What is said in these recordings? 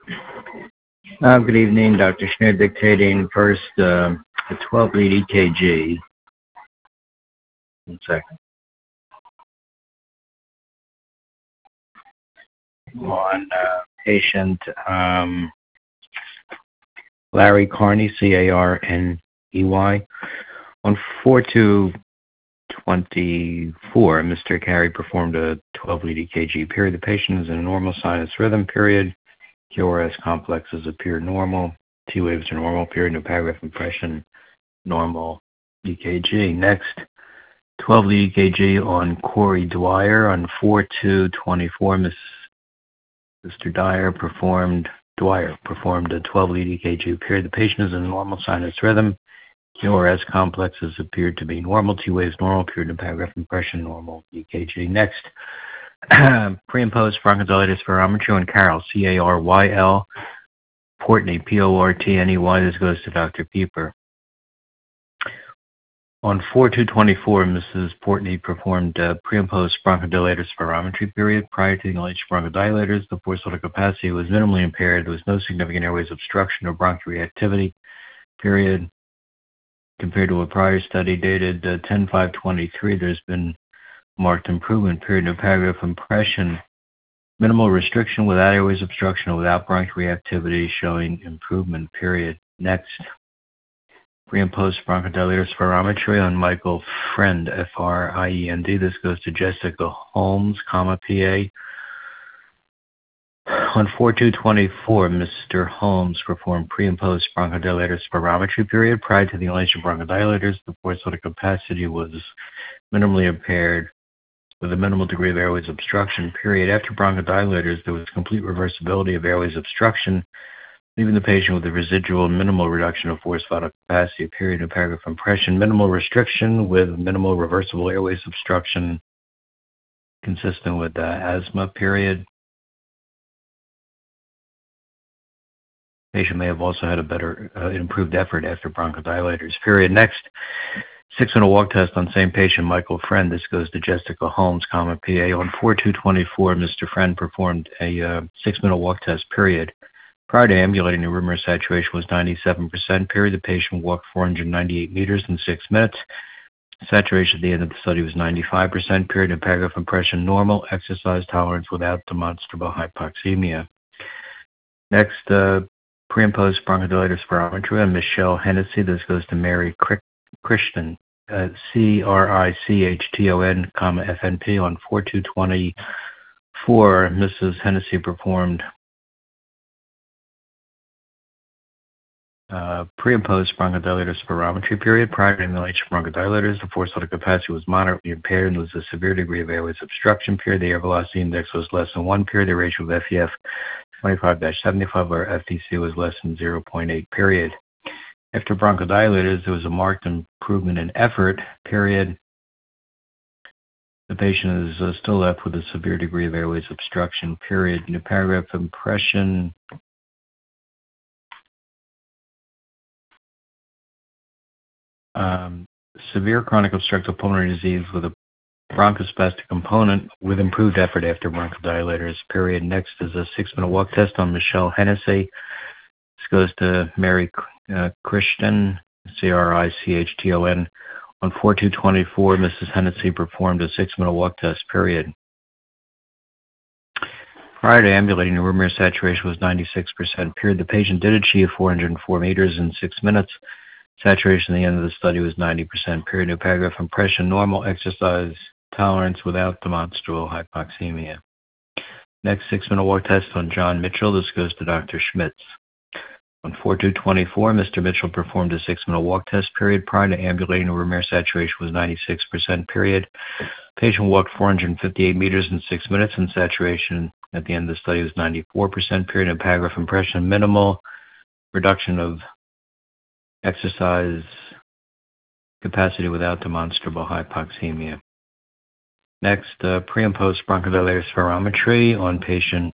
Good evening, Dr. Schmidt dictating first a 12-lead EKG. 1 second. On patient Larry Carney, C-A-R-N-E-Y. On 4/2/24, Mr. Carey performed a 12-lead EKG period. The patient is in a normal sinus rhythm period. QRS complexes appear normal. T waves are normal. Period. No paragraph impression. Normal EKG. Next, 12-lead EKG on Corey Dwyer on 4/2/24. Mr. Dwyer performed a 12-lead EKG period. The patient is in a normal sinus rhythm. QRS complexes appeared to be normal. T waves normal. Period. No paragraph impression. Normal EKG. Next, pre and post bronchodilator spirometry on Carol, C-A-R-Y-L, Portney, P-O-R-T-N-E-Y. This goes to Dr. Pieper. On 4/2/24, Mrs. Portney performed pre and post bronchodilator spirometry period. Prior to the inhalation bronchodilators, the forced vital capacity was minimally impaired. There was no significant airways obstruction or bronchoreactivity period. Compared to a prior study dated 10/5/23, there's been marked improvement, period. No paragraph impression. Minimal restriction without airways obstruction or without bronchoreactivity showing improvement, period. Next, pre and post bronchodilator spirometry on Michael Friend, F-R-I-E-N-D. This goes to Jessica Holmes, PA. On 4/2/24, Mr. Holmes performed pre and post bronchodilator spirometry period. Prior to the inhalation bronchodilators, the forced vital capacity was minimally impaired with a minimal degree of airways obstruction, period. After bronchodilators, there was complete reversibility of airways obstruction, leaving the patient with a residual minimal reduction of forced vital capacity, period. No paragraph impression. Minimal restriction with minimal reversible airways obstruction, consistent with asthma, period. Patient may have also had a better improved effort after bronchodilators, period. Next, 6-minute walk test on same patient, Michael Friend. This goes to Jessica Holmes, PA. On 4/2/24, Mr. Friend performed a 6-minute walk test, period. Prior to ambulating, the room air saturation was 97%, period. The patient walked 498 meters in 6 minutes. Saturation at the end of the study was 95%, period. No paragraph impression. Normal exercise tolerance without demonstrable hypoxemia. Next, pre and post bronchodilator spirometry on Michelle Hennessy. This goes to Mary Christian, C-R-I-C-H-T-O-N, F-N-P. On 4/2/24, Mrs. Hennessy performed pre and post bronchodilator spirometry period. Prior to inhalation bronchodilators, the forced vital capacity was moderately impaired and there was a severe degree of airways obstruction, period. The air velocity index was less than 1, period. The ratio of FEF 25-75, or FVC, was less than 0.8, period. After bronchodilators, there was a marked improvement in effort, period. The patient is still left with a severe degree of airways obstruction, period. New paragraph impression. Severe chronic obstructive pulmonary disease with a bronchospastic component with improved effort after bronchodilators, period. Next is a 6-minute walk test on Michelle Hennessy. This goes to Mary Christian, C-R-I-C-H-T-O-N. On 4/2/24, Mrs. Hennessy performed a 6-minute walk test, period. Prior to ambulating, the room air saturation was 96%, period. The patient did achieve 404 meters in 6 minutes. Saturation at the end of the study was 90%, period. No paragraph impression. Normal exercise tolerance without demonstrable hypoxemia. Next, 6-minute walk test on John Mitchell. This goes to Dr. Schmitz. On 4/2/24, Mr. Mitchell performed a 6-minute walk test, period. Prior to ambulating, the room air saturation was 96%, period. Patient walked 458 meters in 6 minutes, and saturation at the end of the study was 94%, period. No paragraph impression. Minimal reduction of exercise capacity without demonstrable hypoxemia. Next, pre and post bronchodilator spirometry on patient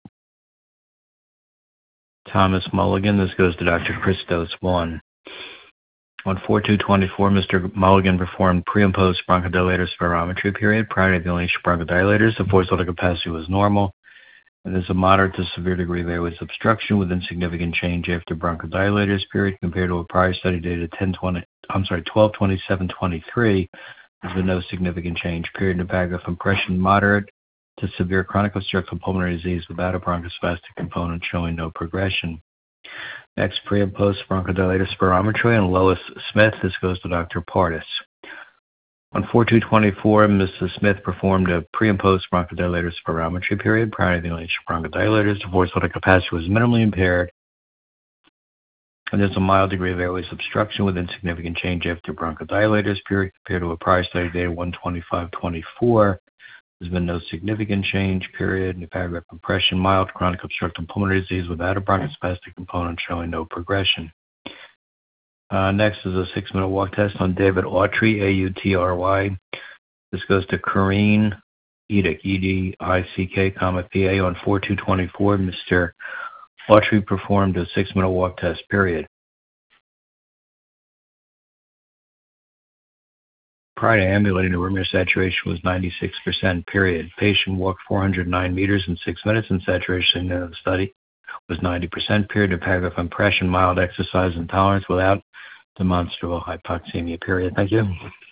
Thomas Mulligan. This goes to Dr. Christos 1. On 4/2/24, Mr. Mulligan performed pre and post bronchodilator spirometry period. Prior to the inhalation bronchodilators, the forced vital capacity was normal. And there's a moderate to severe degree of airways obstruction with insignificant change after bronchodilators, period, compared to a prior study dated 12/27/23. There's been no significant change, period. In the paragraph, impression moderate to severe chronic obstructive pulmonary disease without a bronchospastic component showing no progression. Next, pre and post bronchodilator spirometry on Lois Smith. This goes to Dr. Pardis. On 4/2/24, Mrs. Smith performed a pre and post bronchodilator spirometry period. Prior to the inhalation of bronchodilators, the forced vital capacity was minimally impaired, and there's a mild degree of airways obstruction with insignificant change after bronchodilators, period, compared to a prior study dated 1/25/24. There's been no significant change, period. In the paragraph, impression, mild chronic obstructive pulmonary disease without a bronchospastic component showing no progression. Next is a 6-minute walk test on David Autry, A-U-T-R-Y. This goes to Corrine Edick, E-D-I-C-K, P-A. On 4/2/24, Mr. Autry performed a 6-minute walk test, period. Prior to ambulating, the room air saturation was 96%, period. Patient walked 409 meters in 6 minutes, and saturation in the study was 90%, period. The paragraph, impression, mild exercise intolerance without demonstrable hypoxemia, period. Thank you.